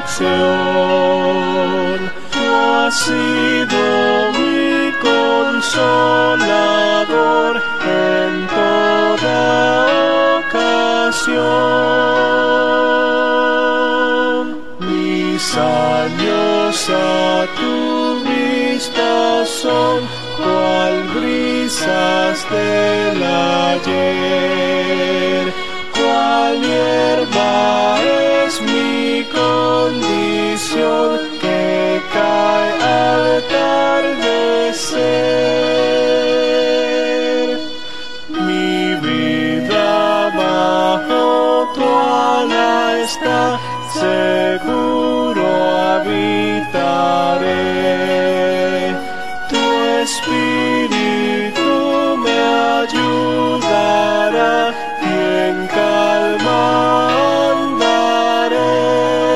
aflicción. Tú has sido mi consolador en toda ocasión. Mis años a tu vista son cual brisas del ayer, cual hierba es mi condición que cae al atardecer. Mi vida bajo tu ala está, seguro habitaré. Tu espíritu me ayudará y en calma andaré.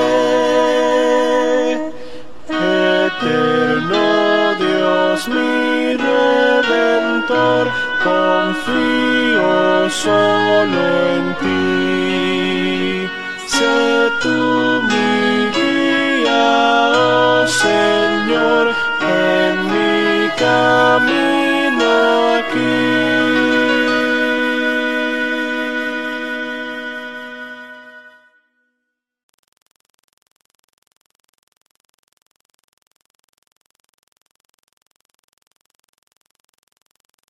Eterno Dios, mi Redentor, confío solo en ti. Sé tú mi guía, oh Señor, en mi camino aquí.